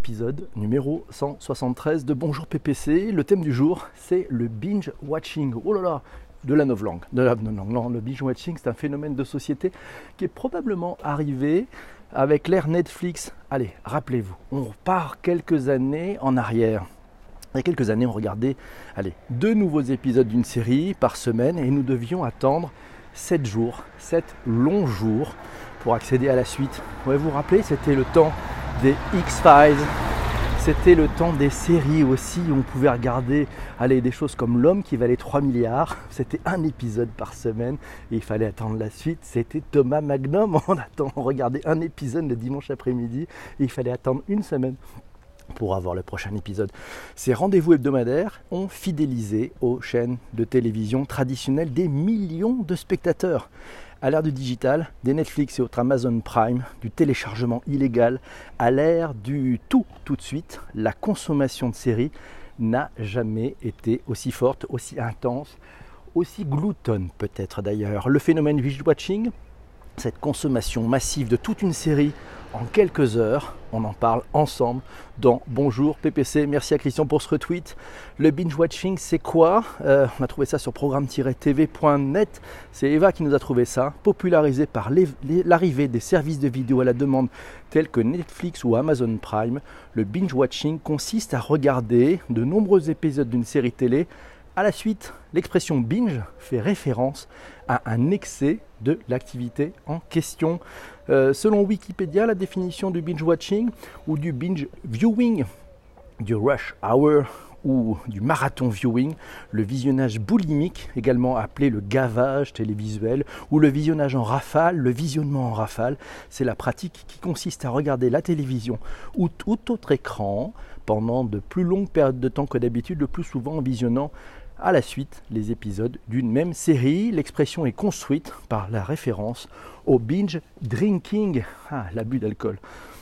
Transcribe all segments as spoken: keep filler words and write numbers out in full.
épisode numéro cent soixante-treize de Bonjour P P C. Le thème du jour, c'est le binge watching. Oh là là, de la novlangue. De la novlangue. Le binge watching, c'est un phénomène de société qui est probablement arrivé avec l'ère Netflix. Allez, rappelez-vous, on repart quelques années en arrière. Il y a quelques années, on regardait allez, deux nouveaux épisodes d'une série par semaine et nous devions attendre sept jours, sept longs jours pour accéder à la suite. Ouais, vous vous rappelez, c'était le temps des X-Files, c'était le temps des séries aussi où on pouvait regarder allez, des choses comme L'Homme qui valait trois milliards. C'était un épisode par semaine et il fallait attendre la suite. C'était Thomas Magnum, on, attend, on regardait un épisode le dimanche après-midi et il fallait attendre une semaine pour avoir le prochain épisode. Ces rendez-vous hebdomadaires ont fidélisé aux chaînes de télévision traditionnelles des millions de spectateurs. À l'ère du digital, des Netflix et autres Amazon Prime, du téléchargement illégal, à l'ère du tout tout de suite, la consommation de séries n'a jamais été aussi forte, aussi intense, aussi gloutonne peut-être d'ailleurs. Le phénomène binge watching, cette consommation massive de toute une série en quelques heures, on en parle ensemble dans Bonjour P P C. Merci à Christian pour ce retweet. Le binge watching, c'est quoi euh, On a trouvé ça sur programme tiret t v point net. C'est Eva qui nous a trouvé ça, popularisé par les, les, l'arrivée des services de vidéo à la demande tels que Netflix ou Amazon Prime. Le binge watching consiste à regarder de nombreux épisodes d'une série télé à la suite. L'expression binge fait référence à un excès de l'activité en question. Euh, selon Wikipédia, la définition du binge watching ou du binge viewing, du rush hour ou du marathon viewing, le visionnage boulimique, également appelé le gavage télévisuel, ou le visionnage en rafale, le visionnement en rafale, c'est la pratique qui consiste à regarder la télévision ou tout autre écran pendant de plus longues périodes de temps que d'habitude, le plus souvent en visionnant à la suite les épisodes d'une même série. L'expression est construite par la référence au binge drinking, ah, l'abus d'alcool.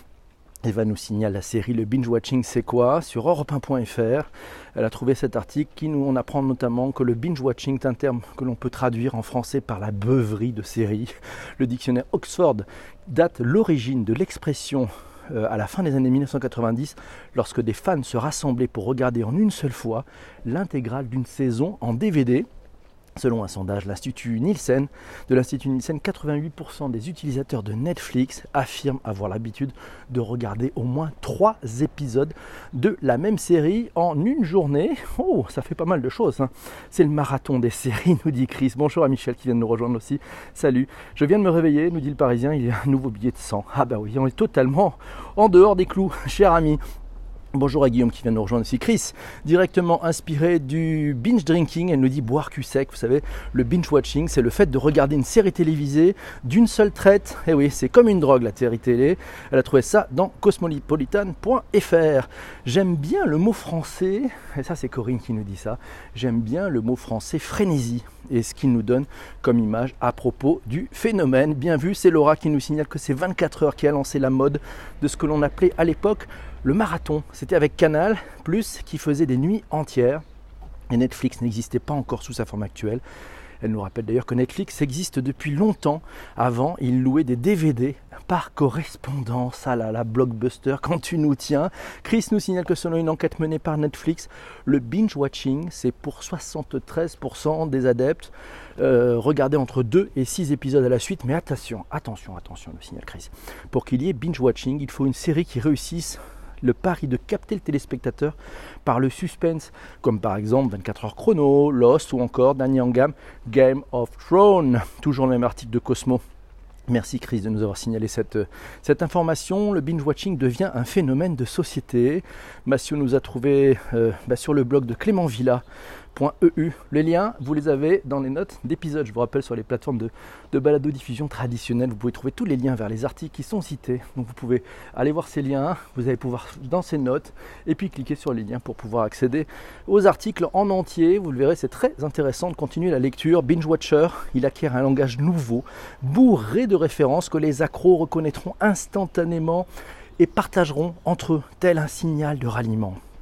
Eva nous signale la série Le binge watching c'est quoi sur europe un point f r. Elle a trouvé cet article qui nous on apprend notamment que le binge watching est un terme que l'on peut traduire en français par la beuverie de séries. Le dictionnaire Oxford date l'origine de l'expression Euh, à la fin des années mille neuf cent quatre-vingt-dix, lorsque des fans se rassemblaient pour regarder en une seule fois l'intégrale d'une saison en D V D. Selon un sondage l'Institut Nielsen, de l'Institut Nielsen, quatre-vingt-huit pour cent des utilisateurs de Netflix affirment avoir l'habitude de regarder au moins trois épisodes de la même série en une journée. Oh, ça fait pas mal de choses, hein. C'est le marathon des séries, nous dit Chris. Bonjour à Michel qui vient de nous rejoindre aussi. Salut, je viens de me réveiller, nous dit le Parisien, il y a un nouveau billet de sang. Ah bah oui, on est totalement en dehors des clous, cher ami. Bonjour à Guillaume qui vient de nous rejoindre aussi. Chris, directement inspiré du binge drinking, elle nous dit boire cul sec. Vous savez, le binge watching, c'est le fait de regarder une série télévisée d'une seule traite. Et oui, c'est comme une drogue la série télé. Elle a trouvé ça dans cosmopolitan point f r. J'aime bien le mot français, et ça c'est Corinne qui nous dit ça, j'aime bien le mot français frénésie. Et ce qu'il nous donne comme image à propos du phénomène. Bien vu, c'est Laura qui nous signale que c'est vingt-quatre heures qui a lancé la mode de ce que l'on appelait à l'époque le marathon. C'était avec Canal+, qui faisait des nuits entières. Et Netflix n'existait pas encore sous sa forme actuelle. Elle nous rappelle d'ailleurs que Netflix existe depuis longtemps. Avant, il louait des D V D par correspondance. Ah là là, Blockbuster, quand tu nous tiens. Chris nous signale que selon une enquête menée par Netflix, le binge-watching, c'est pour soixante-treize pour cent des adeptes. Euh, regarder entre deux et six épisodes à la suite. Mais attention, attention, attention, nous signale Chris. Pour qu'il y ait binge-watching, il faut une série qui réussisse le pari de capter le téléspectateur par le suspense, comme par exemple vingt-quatre heures chrono, Lost ou encore dernier en gamme, Game of Thrones. Toujours le même article de Cosmo. Merci Chris de nous avoir signalé cette, cette information. Le binge-watching devient un phénomène de société. Massio nous a trouvé euh, bah, sur le blog de Clément Villa. .eu. Les liens, vous les avez dans les notes d'épisode. Je vous rappelle, sur les plateformes de, de balado-diffusion traditionnelles, vous pouvez trouver tous les liens vers les articles qui sont cités. Donc vous pouvez aller voir ces liens, vous allez pouvoir dans ces notes, et puis cliquer sur les liens pour pouvoir accéder aux articles en entier. Vous le verrez, c'est très intéressant de continuer la lecture. Binge Watcher, il acquiert un langage nouveau, bourré de références que les accros reconnaîtront instantanément et partageront entre eux tel un signal de ralliement.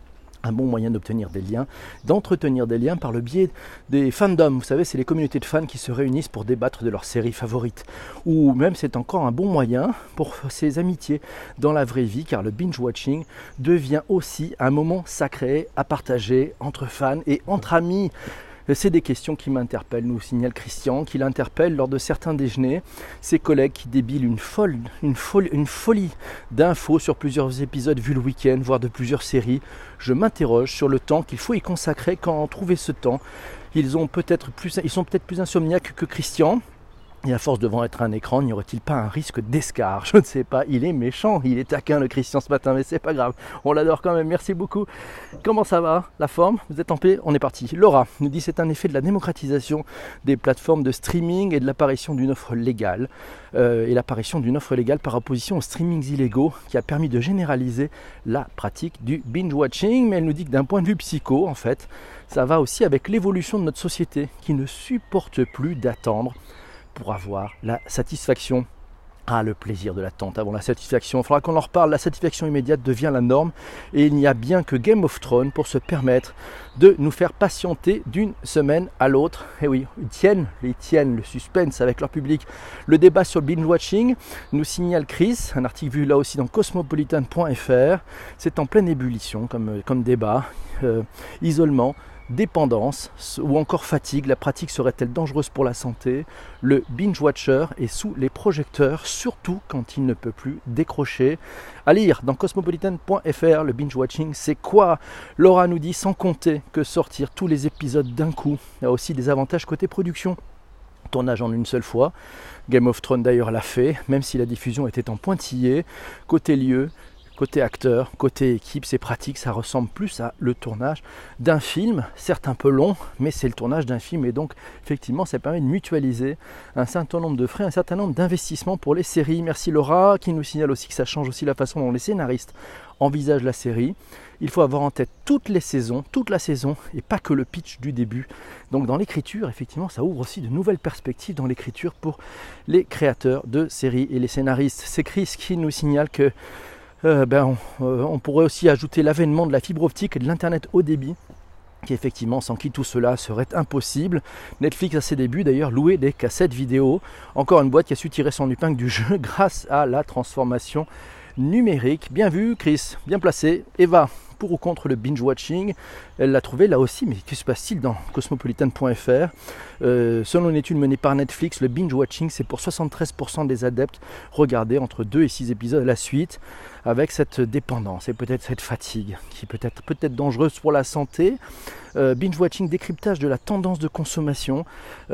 un bon moyen d'obtenir des liens, d'entretenir des liens par le biais des fandoms. Vous savez, c'est les communautés de fans qui se réunissent pour débattre de leurs séries favorites. Ou même c'est encore un bon moyen pour ces amitiés dans la vraie vie, car le binge-watching devient aussi un moment sacré à partager entre fans et entre amis. C'est des questions qui m'interpellent, nous signale Christian, qui l'interpelle lors de certains déjeuners. Ses collègues qui débillent une, folle, une, folle, une folie d'infos sur plusieurs épisodes vus le week-end, voire de plusieurs séries. Je m'interroge sur le temps qu'il faut y consacrer, quand trouver ce temps. Ils, ont peut-être plus, ils sont peut-être plus insomniaques que Christian. Et à force devant être un écran, n'y aurait-il pas un risque d'escar? Je ne sais pas, il est méchant, il est taquin le Christian ce matin, mais c'est pas grave, on l'adore quand même, merci beaucoup. Comment ça va, la forme? Vous êtes en paix? On est parti. Laura nous dit c'est un effet de la démocratisation des plateformes de streaming et de l'apparition d'une offre légale, euh, et l'apparition d'une offre légale par opposition aux streamings illégaux qui a permis de généraliser la pratique du binge-watching, mais elle nous dit que d'un point de vue psycho, en fait, ça va aussi avec l'évolution de notre société qui ne supporte plus d'attendre pour avoir la satisfaction. Ah, le plaisir de l'attente avant la satisfaction. Il faudra qu'on en reparle. La satisfaction immédiate devient la norme et il n'y a bien que Game of Thrones pour se permettre de nous faire patienter d'une semaine à l'autre. Et oui, ils tiennent, ils tiennent le suspense avec leur public. Le débat sur le binge-watching nous signale Chris, un article vu là aussi dans cosmopolitan point f r. C'est en pleine ébullition comme, comme débat. Euh, isolement, dépendance ou encore fatigue, la pratique serait-elle dangereuse pour la santé? Le binge-watcher est sous les projecteurs, surtout quand il ne peut plus décrocher. À lire dans cosmopolitan point f r, le binge-watching c'est quoi? Laura nous dit sans compter que sortir tous les épisodes d'un coup a aussi des avantages côté production. Tournage en une seule fois. Game of Thrones d'ailleurs l'a fait, même si la diffusion était en pointillé. Côté lieu, côté acteur, côté équipe, c'est pratique, ça ressemble plus à le tournage d'un film, certes un peu long, mais c'est le tournage d'un film et donc effectivement ça permet de mutualiser un certain nombre de frais, un certain nombre d'investissements pour les séries. Merci Laura qui nous signale aussi que ça change aussi la façon dont les scénaristes envisagent la série. Il faut avoir en tête toutes les saisons, toute la saison et pas que le pitch du début. Donc dans l'écriture, effectivement, ça ouvre aussi de nouvelles perspectives dans l'écriture pour les créateurs de séries et les scénaristes. C'est Chris qui nous signale que Euh, ben, on, euh, on pourrait aussi ajouter l'avènement de la fibre optique et de l'internet haut débit, qui effectivement sans qui tout cela serait impossible. Netflix à ses débuts d'ailleurs louait des cassettes vidéo, encore une boîte qui a su tirer son épingle du jeu grâce à la transformation numérique. Bien vu Chris, bien placé. Eva, pour ou contre le binge-watching, elle l'a trouvé là aussi, mais que se passe-t-il dans cosmopolitan point f r? euh, Selon une étude menée par Netflix, le binge-watching c'est pour soixante-treize pour cent des adeptes regarder entre deux et six épisodes à la suite, avec cette dépendance et peut-être cette fatigue qui peut être peut-être dangereuse pour la santé. Euh, binge-watching, décryptage de la tendance de consommation.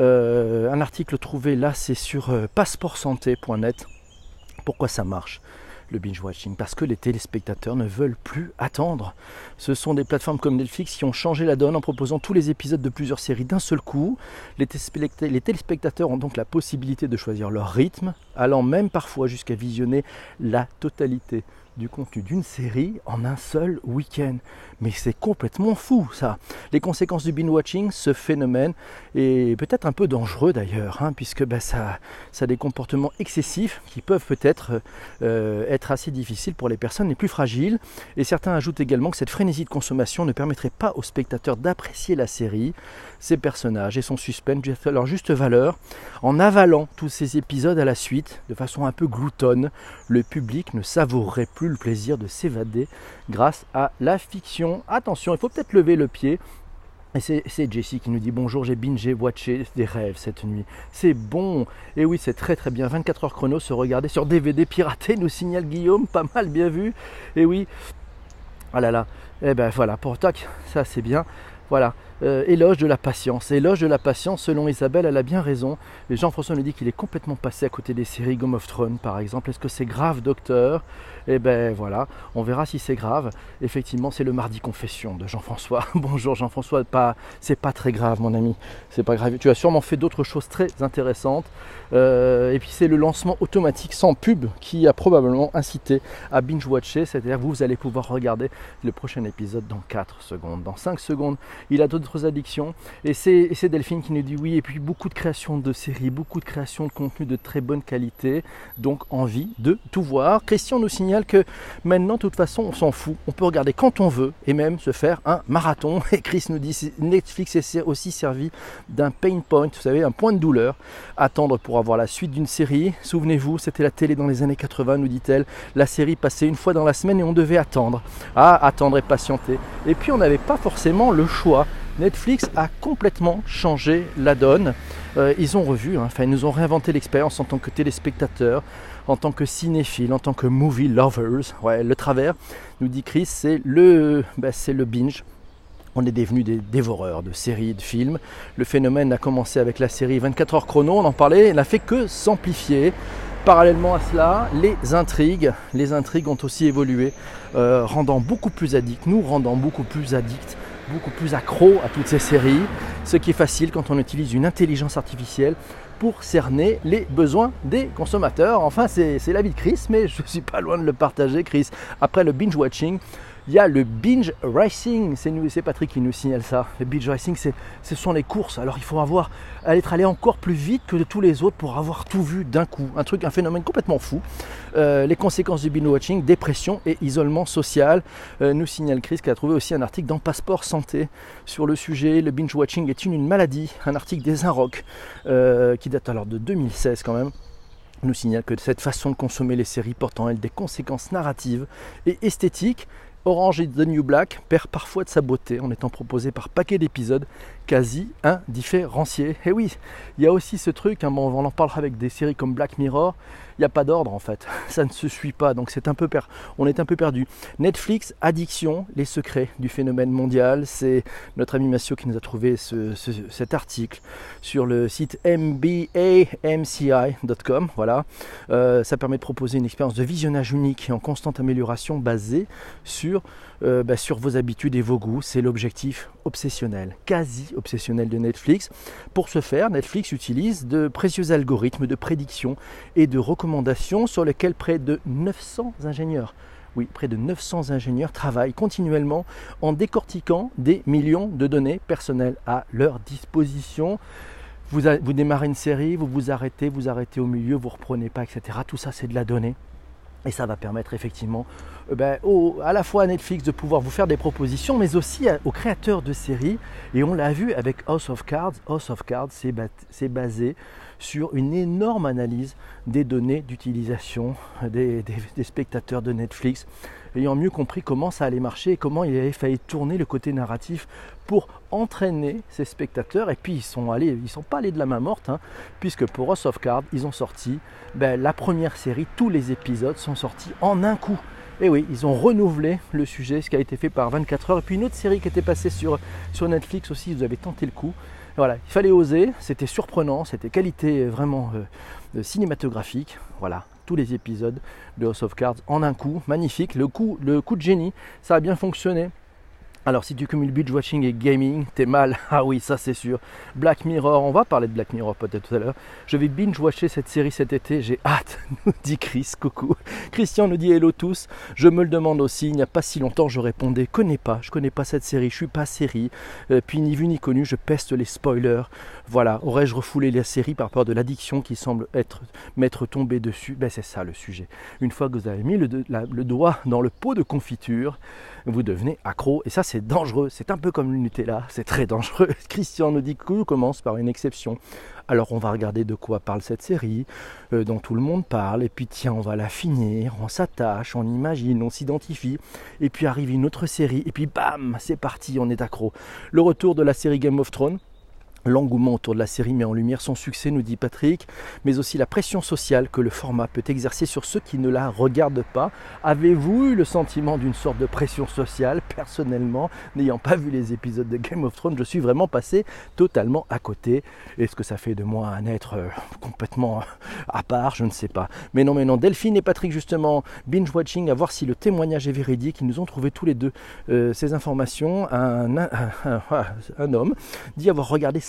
Euh, un article trouvé là, c'est sur euh, passeport santé point net. Pourquoi ça marche le binge-watching? Parce que les téléspectateurs ne veulent plus attendre. Ce sont des plateformes comme Netflix qui ont changé la donne en proposant tous les épisodes de plusieurs séries d'un seul coup. Les téléspectateurs ont donc la possibilité de choisir leur rythme, allant même parfois jusqu'à visionner la totalité du contenu d'une série en un seul week-end. Mais c'est complètement fou ça. Les conséquences du binge-watching, ce phénomène est peut-être un peu dangereux d'ailleurs, hein, puisque bah, ça, ça a des comportements excessifs qui peuvent peut-être euh, être assez difficiles pour les personnes les plus fragiles. Et certains ajoutent également que cette frénésie de consommation ne permettrait pas aux spectateurs d'apprécier la série, ses personnages et son suspense à leur juste valeur. En avalant tous ces épisodes à la suite, de façon un peu gloutonne, le public ne savourerait plus le plaisir de s'évader grâce à la fiction. Attention, il faut peut-être lever le pied. Et c'est, c'est Jessie qui nous dit bonjour, j'ai bingé, watché des rêves cette nuit. C'est bon. Et oui, c'est très très bien. vingt-quatre heures chrono, se regarder sur D V D piraté, nous signale Guillaume. Pas mal, bien vu. Et oui. Ah là là. Eh ben voilà, pour tac, ça c'est bien. Voilà. Euh, éloge de la patience. Éloge de la patience, selon Isabelle, elle a bien raison. Et Jean-François nous dit qu'il est complètement passé à côté des séries Game of Thrones, par exemple. Est-ce que c'est grave, docteur? Eh ben voilà, on verra si c'est grave. Effectivement, c'est le mardi confession de Jean-François. Bonjour Jean-François, pas, c'est pas très grave, mon ami. C'est pas grave. Tu as sûrement fait d'autres choses très intéressantes. Euh, et puis c'est le lancement automatique sans pub qui a probablement incité à binge-watcher. C'est-à-dire que vous allez pouvoir regarder le prochain épisode dans quatre secondes, dans cinq secondes. Il a d'autres d'autres addictions. Et c'est, et c'est Delphine qui nous dit oui. Et puis beaucoup de créations de séries, beaucoup de créations de contenu de très bonne qualité. Donc envie de tout voir. Christian nous signale que maintenant, de toute façon, on s'en fout. On peut regarder quand on veut et même se faire un marathon. Et Chris nous dit Netflix est aussi servi d'un pain point, vous savez, un point de douleur. Attendre pour avoir la suite d'une série. Souvenez-vous, c'était la télé dans les années quatre-vingts, nous dit-elle. La série passait une fois dans la semaine et on devait attendre. Ah, attendre et patienter. Et puis on n'avait pas forcément le choix. Netflix a complètement changé la donne. Euh, ils ont revu, hein, enfin ils nous ont réinventé l'expérience en tant que téléspectateurs, en tant que cinéphiles, en tant que movie lovers. Ouais, le travers, nous dit Chris, c'est le, bah, c'est le binge. On est devenus des dévoreurs de séries, de films. Le phénomène a commencé avec la série vingt-quatre heures chrono, on en parlait, elle n'a fait que s'amplifier. Parallèlement à cela, les intrigues, les intrigues ont aussi évolué, euh, rendant beaucoup plus addicts, nous rendant beaucoup plus addicts, beaucoup plus accros à toutes ces séries, ce qui est facile quand on utilise une intelligence artificielle pour cerner les besoins des consommateurs. Enfin, c'est, c'est la vie de Chris, mais je ne suis pas loin de le partager, Chris. Après le binge-watching, il y a le binge racing, c'est, nous, c'est Patrick qui nous signale ça. Le binge racing, c'est, ce sont les courses. Alors il faut avoir, être allé encore plus vite que de tous les autres pour avoir tout vu d'un coup. Un truc, un phénomène complètement fou. Euh, les conséquences du binge watching, dépression et isolement social. Euh, nous signale Chris qui a trouvé aussi un article dans Passeport Santé sur le sujet. Le binge watching est-il une maladie? Un article des Inrocks euh, qui date alors de deux mille seize quand même. Nous signale que cette façon de consommer les séries porte en elle des conséquences narratives et esthétiques. Orange is the New Black perd parfois de sa beauté en étant proposé par paquet d'épisodes quasi indifférenciés. Et oui, il y a aussi ce truc, hein, bon, on en parlera avec des séries comme Black Mirror, il n'y a pas d'ordre en fait, ça ne se suit pas, donc c'est un peu per... on est un peu perdu. Netflix, addiction, les secrets du phénomène mondial, c'est notre ami Massio qui nous a trouvé ce, ce, cet article sur le site m b a m c i point com, voilà. Euh, ça permet de proposer une expérience de visionnage unique et en constante amélioration basée sur, euh, bah, sur vos habitudes et vos goûts. C'est l'objectif obsessionnel, quasi obsessionnel de Netflix. Pour ce faire, Netflix utilise de précieux algorithmes de prédiction et de recommandations sur lesquels près de neuf cents ingénieurs, oui, près de neuf cents ingénieurs travaillent continuellement en décortiquant des millions de données personnelles à leur disposition. Vous, a, vous démarrez une série, vous vous arrêtez, vous arrêtez au milieu, vous ne reprenez pas, et cetera. Tout ça, c'est de la donnée. Et ça va permettre effectivement euh, ben, au, à la fois à Netflix de pouvoir vous faire des propositions, mais aussi à, aux créateurs de séries. Et on l'a vu avec House of Cards. House of Cards, c'est, ba- c'est basé sur une énorme analyse des données d'utilisation des, des, des spectateurs de Netflix, ayant mieux compris comment ça allait marcher et comment il avait fallu tourner le côté narratif pour entraîner ces spectateurs. Et puis ils sont allés, ils sont pas allés de la main morte, hein, puisque pour House of Cards, ils ont sorti ben, la première série, tous les épisodes sont sortis en un coup. Et oui, ils ont renouvelé le sujet, ce qui a été fait par vingt-quatre heures. Et puis une autre série qui était passée sur, sur Netflix aussi, vous avez tenté le coup. Voilà, il fallait oser, c'était surprenant, c'était qualité vraiment euh, cinématographique. Voilà, tous les épisodes de House of Cards en un coup, magnifique. Le coup, le coup de génie, ça a bien fonctionné. Alors si tu cumules binge watching et gaming, t'es mal. Ah oui, ça c'est sûr. Black Mirror, on va parler de Black Mirror peut-être tout à l'heure. Je vais binge watcher cette série cet été, j'ai hâte, nous dit Chris, coucou. Christian nous dit hello tous, je me le demande aussi, il n'y a pas si longtemps je répondais, connais pas, je connais pas cette série, je suis pas série, euh, puis ni vu ni connu, je peste les spoilers. Voilà, aurais-je refoulé la série par peur de l'addiction qui semble être m'être tombé dessus? Ben c'est ça le sujet. Une fois que vous avez mis le, la, le doigt dans le pot de confiture, vous devenez accro, et ça c'est dangereux, c'est un peu comme le Nutella, c'est très dangereux. Christian nous dit que tout commence par une exception. Alors on va regarder de quoi parle cette série, euh, dont tout le monde parle, et puis tiens, on va la finir, on s'attache, on imagine, on s'identifie, et puis arrive une autre série, et puis bam, c'est parti, on est accro. Le retour de la série Game of Thrones. L'engouement autour de la série met en lumière son succès, nous dit Patrick, mais aussi la pression sociale que le format peut exercer sur ceux qui ne la regardent pas. Avez-vous eu le sentiment d'une sorte de pression sociale? Personnellement, n'ayant pas vu les épisodes de Game of Thrones, je suis vraiment passé totalement à côté. Est-ce que ça fait de moi un être euh, complètement à part? Je ne sais pas. Mais non, mais non. Delphine et Patrick, justement, binge-watching, à voir si le témoignage est véridique. Ils nous ont trouvé tous les deux euh, ces informations. Un, un, un, un, un homme dit avoir regardé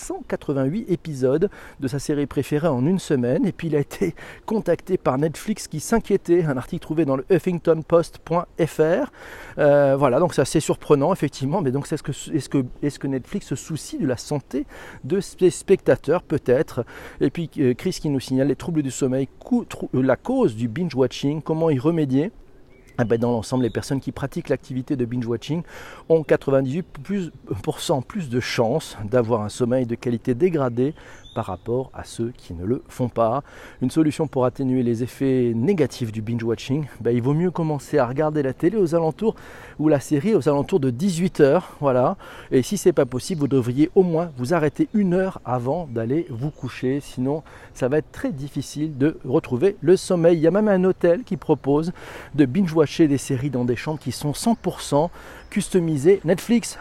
cent quatre-vingt-huit épisodes de sa série préférée en une semaine. Et puis il a été contacté par Netflix qui s'inquiétait, un article trouvé dans le huffington post point f r. Euh, voilà, donc c'est assez surprenant effectivement, mais donc est-ce que, est-ce que, est-ce que Netflix se soucie de la santé de ses spectateurs? Peut-être. Et puis Chris qui nous signale les troubles du sommeil, la cause du binge-watching, comment y remédier. Eh ben, dans l'ensemble, les personnes qui pratiquent l'activité de binge-watching ont quatre-vingt-dix-huit pour cent plus de chances d'avoir un sommeil de qualité dégradée par rapport à ceux qui ne le font pas. Une solution pour atténuer les effets négatifs du binge-watching, ben, il vaut mieux commencer à regarder la télé aux alentours, ou la série aux alentours de dix-huit heures. Voilà. Et si ce n'est pas possible, vous devriez au moins vous arrêter une heure avant d'aller vous coucher. Sinon, ça va être très difficile de retrouver le sommeil. Il y a même un hôtel qui propose de binge-watcher des séries dans des chambres qui sont cent pour cent customisées Netflix.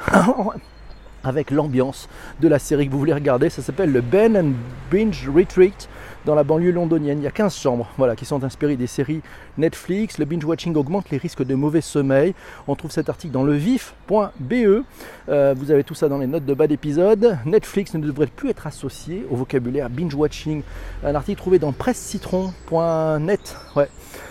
Avec l'ambiance de la série que vous voulez regarder. Ça s'appelle le Ben and Binge Retreat dans la banlieue londonienne. Il y a quinze chambres voilà, qui sont inspirées des séries Netflix. Le binge-watching augmente les risques de mauvais sommeil. On trouve cet article dans le vif point b e. Euh, vous avez tout ça dans les notes de bas d'épisode. Netflix ne devrait plus être associé au vocabulaire binge-watching. Un article trouvé dans presse citron point net. Ouais.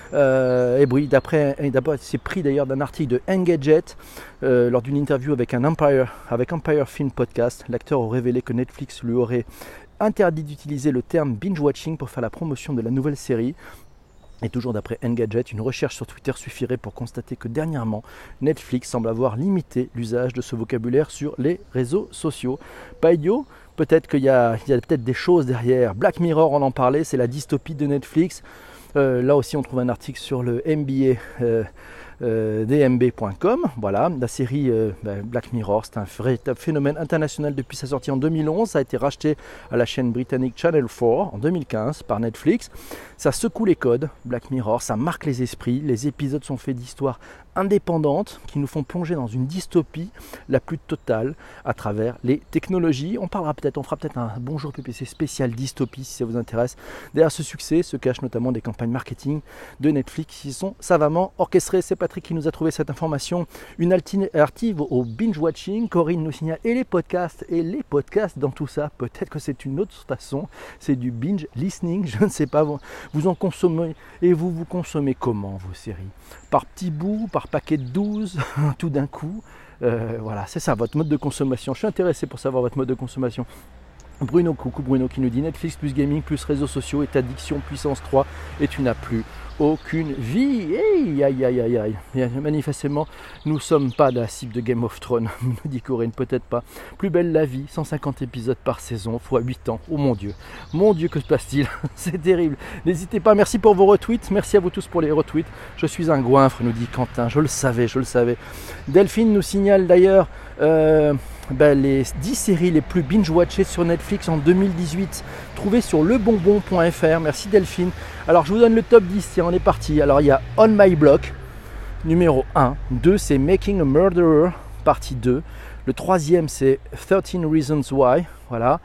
Euh, et oui, d'après, c'est pris d'ailleurs d'un article de Engadget euh, lors d'une interview avec un Empire, avec Empire Film Podcast. L'acteur aurait révélé que Netflix lui aurait interdit d'utiliser le terme binge-watching pour faire la promotion de la nouvelle série. Et toujours d'après Engadget, une recherche sur Twitter suffirait pour constater que dernièrement, Netflix semble avoir limité l'usage de ce vocabulaire sur les réseaux sociaux. Pas idiot, peut-être qu'il y a, il y a peut-être des choses derrière. Black Mirror, on en parlait, c'est la dystopie de Netflix. Euh, là aussi on trouve un article sur le M B A euh, euh, d m b point com. Voilà, la série euh, ben, Black Mirror, c'est un véritable phénomène international depuis sa sortie en deux mille onze. Ça a été racheté à la chaîne britannique Channel quatre en deux mille quinze par Netflix. Ça secoue les codes, Black Mirror, ça marque les esprits. Les épisodes sont faits d'histoires indépendantes qui nous font plonger dans une dystopie la plus totale à travers les technologies. On parlera peut-être, on fera peut-être un bonjour P P C spécial dystopie si ça vous intéresse. Derrière ce succès se cachent notamment des campagnes marketing de Netflix qui sont savamment orchestrées. C'est Patrick qui nous a trouvé cette information. Une alternative au binge-watching, Corinne nous signale, et les podcasts, et les podcasts dans tout ça, peut-être que c'est une autre façon, c'est du binge-listening, je ne sais pas, vous, vous en consommez, et vous vous consommez comment vos séries? Par petits bouts, par paquet de douze, tout d'un coup. Euh, voilà, c'est ça votre mode de consommation. Je suis intéressé pour savoir votre mode de consommation. Bruno, coucou Bruno qui nous dit Netflix plus gaming plus réseaux sociaux est addiction puissance trois et tu n'as plus aucune vie. Hey, aïe aïe aïe aïe. Manifestement, nous ne sommes pas la cible de Game of Thrones, nous dit Corinne, peut-être pas. Plus belle la vie, cent cinquante épisodes par saison, fois huit ans. Oh mon Dieu, mon Dieu, que se passe-t-il? C'est terrible. N'hésitez pas, merci pour vos retweets, merci à vous tous pour les retweets. Je suis un goinfre, nous dit Quentin, je le savais, je le savais. Delphine nous signale d'ailleurs euh, ben, les dix séries les plus binge-watchées sur Netflix en deux mille dix-huit, trouvées sur lebonbon point f r. Merci Delphine. Alors je vous donne le top dix, tiens, on est parti. Alors il y a On My Block, numéro un. deux, c'est Making a Murderer, partie deux. Le troisième, c'est thirteen Reasons Why. Voilà.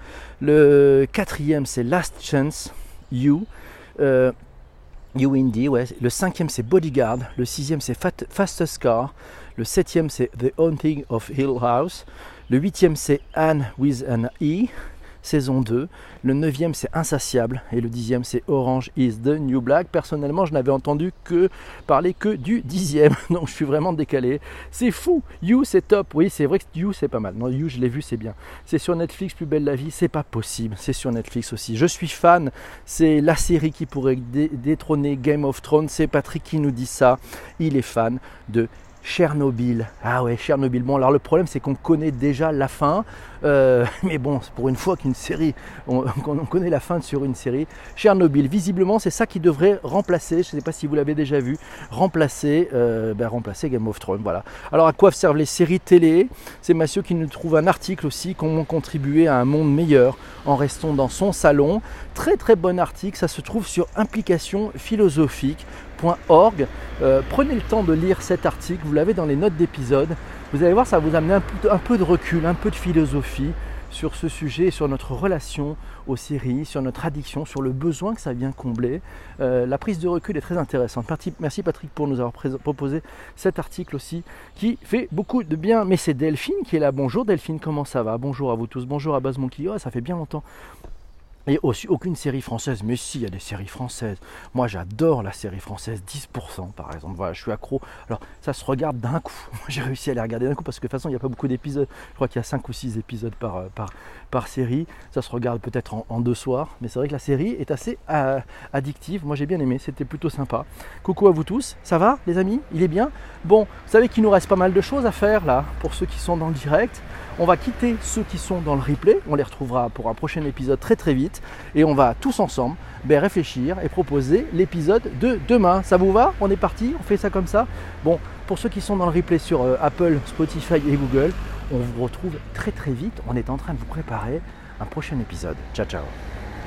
Le quatrième, c'est Last Chance, You. Euh, You Indy, ouais. Le cinquième, c'est Bodyguard. Le sixième, c'est Fat, Fastest Car. Le septième, c'est The Haunting of Hill House. Le huitième, c'est Anne with an E, saison deux. Le neuvième, c'est Insatiable. Et le dixième, c'est Orange is the New Black. Personnellement, je n'avais entendu que parler que du dixième. Donc, je suis vraiment décalé. C'est fou. You, c'est top. Oui, c'est vrai que You, c'est pas mal. Non, You, je l'ai vu, c'est bien. C'est sur Netflix, Plus belle la vie. C'est pas possible. C'est sur Netflix aussi. Je suis fan. C'est la série qui pourrait dé- détrôner Game of Thrones. C'est Patrick qui nous dit ça. Il est fan de Chernobyl. Ah ouais, Chernobyl. Bon, alors le problème, c'est qu'on connaît déjà la fin. Euh, mais bon, c'est pour une fois qu'une série, on, on connaît la fin sur une série. Chernobyl, visiblement, c'est ça qui devrait remplacer, je ne sais pas si vous l'avez déjà vu, remplacer, euh, ben, remplacer Game of Thrones. Voilà. Alors, à quoi servent les séries télé? C'est Mathieu qui nous trouve un article aussi, comment contribuer à un monde meilleur en restant dans son salon. Très très bon article, ça se trouve sur implication philosophique point org. Euh, prenez le temps de lire cet article, vous l'avez dans les notes d'épisode. Vous allez voir, ça va vous amener un peu, un peu de recul, un peu de philosophie sur ce sujet, sur notre relation aux séries, sur notre addiction, sur le besoin que ça vient combler. Euh, la prise de recul est très intéressante. Merci Patrick pour nous avoir proposé cet article aussi qui fait beaucoup de bien. Mais c'est Delphine qui est là. Bonjour Delphine, comment ça va? Bonjour à vous tous, bonjour à Baz Monkey. Oh, ça fait bien longtemps. Et aussi aucune série française, mais si, il y a des séries françaises. Moi j'adore la série française, dix pour cent par exemple, voilà, je suis accro. Alors ça se regarde d'un coup, j'ai réussi à les regarder d'un coup parce que de toute façon il n'y a pas beaucoup d'épisodes. Je crois qu'il y a cinq ou six épisodes par, par, par série. Ça se regarde peut-être en, en deux soirs, mais c'est vrai que la série est assez euh, addictive. Moi j'ai bien aimé, c'était plutôt sympa. Coucou à vous tous, ça va les amis? Il est bien? Bon, vous savez qu'il nous reste pas mal de choses à faire là, pour ceux qui sont dans le direct. On va quitter ceux qui sont dans le replay, on les retrouvera pour un prochain épisode très très vite. Et on va tous ensemble ben, réfléchir et proposer l'épisode de demain. Ça vous va? On est parti? On fait ça comme ça? Bon, pour ceux qui sont dans le replay sur euh, Apple, Spotify et Google, on vous retrouve très très vite. On est en train de vous préparer un prochain épisode. Ciao ciao!